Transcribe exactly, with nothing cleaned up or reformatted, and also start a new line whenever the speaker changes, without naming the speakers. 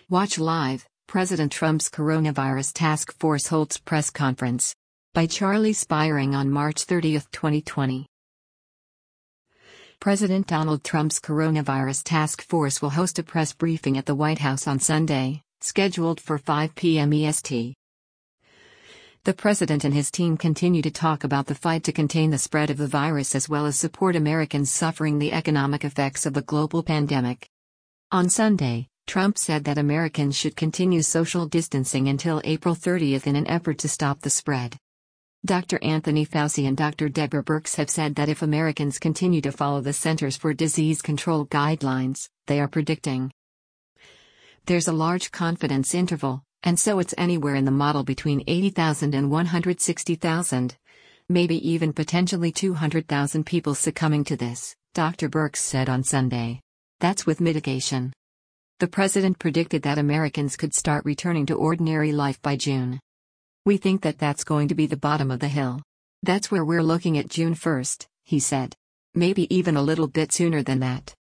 Watch live, President Trump's Coronavirus Task Force holds press conference. By Charlie Spiring on March thirtieth, twenty twenty. President Donald Trump's Coronavirus Task Force will host a press briefing at the White House on Sunday, scheduled for five p m E S T. The president and his team continue to talk about the fight to contain the spread of the virus as well as support Americans suffering the economic effects of the global pandemic. On Sunday, Trump said that Americans should continue social distancing until April thirtieth in an effort to stop the spread. Doctor Anthony Fauci and Doctor Deborah Birx have said that if Americans continue to follow the Centers for Disease Control guidelines, they are predicting there's a large confidence interval, and so it's anywhere in the model between eighty thousand and one hundred sixty thousand, maybe even potentially two hundred thousand people succumbing to this, Doctor Birx said on Sunday. That's with mitigation. The president predicted that Americans could start returning to ordinary life by June. We think that that's going to be the bottom of the hill. That's where we're looking at June first, he said. Maybe even a little bit sooner than that.